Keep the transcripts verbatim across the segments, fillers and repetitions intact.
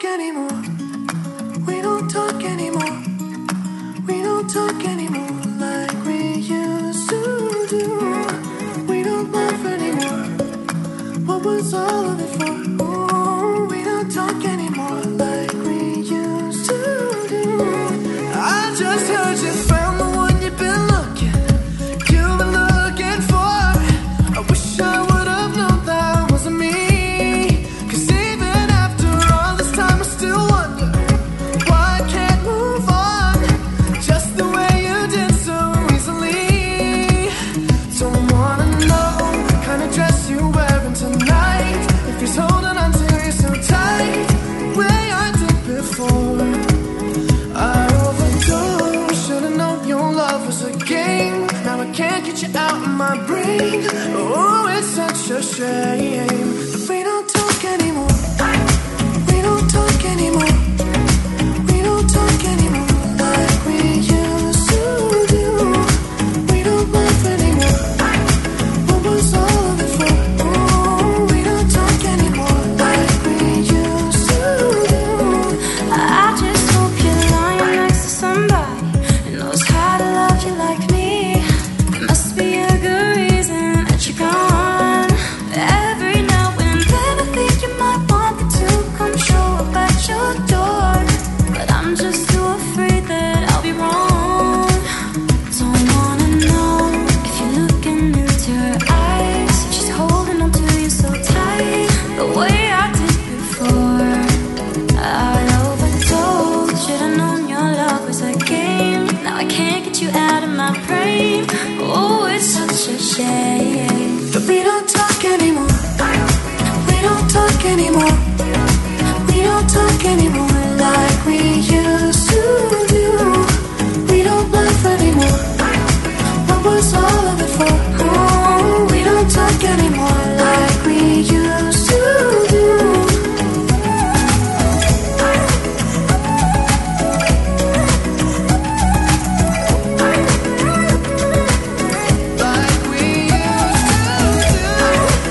anymore. We don't talk anymore. We don't talk anymore like we used to do. We don't laugh anymore. What was all of it for? Ooh, we don't talk anymore like we used to do. I just heard you found the one you've been looking, you've been looking for. I wish I would have known that wasn't me. Cause even after all this time I still wonder why I can't move on just the way you did so easily. Don't wanna know the kind of dress you're wearing tonight, if he's holding on to you so tight the way I did before. I overdosed, should've known your love was a game. Now I can't get you out of my brain. Oh, it's such a shame that we don't talk anymore. We don't talk anymore. We don't talk anymore like we used to do. We don't laugh anymore. What was all of it for? Oh, we don't talk anymore like we used to do. I just hope you're lying next to somebody who knows how to love you like me. There must be a good reason that you're gone. Every now and then I think you might want me to come show up at your door, but I'm just too afraid that I'll be wrong. Don't wanna know if you're looking into her eyes, if she's holding on to you so tight the way I did before. I overdosed, should've known your love was a game. Now I can't get you out of my brain. Oh, it's such a shame That we don't talk anymore. We don't talk anymore. We don't talk anymore like we used to do. We don't laugh anymore. What was all of it for? Oh, we don't talk anymore like we used to do. Like we used to do.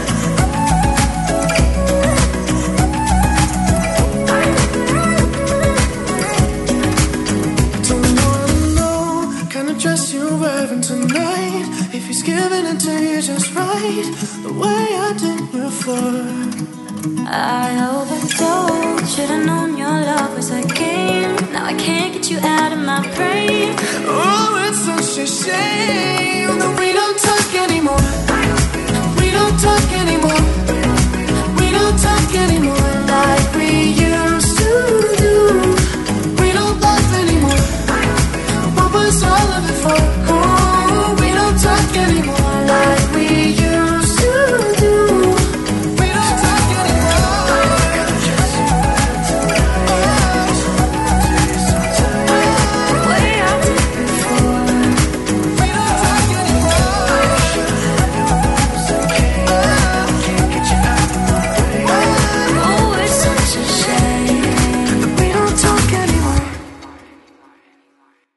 Don't wanna know kind of dress you're wearing tonight, if he's giving it to you just right the way I did before. I overdosed, should've known your love was a game. Now I can't get you out of my brain. Oh, it's such a shame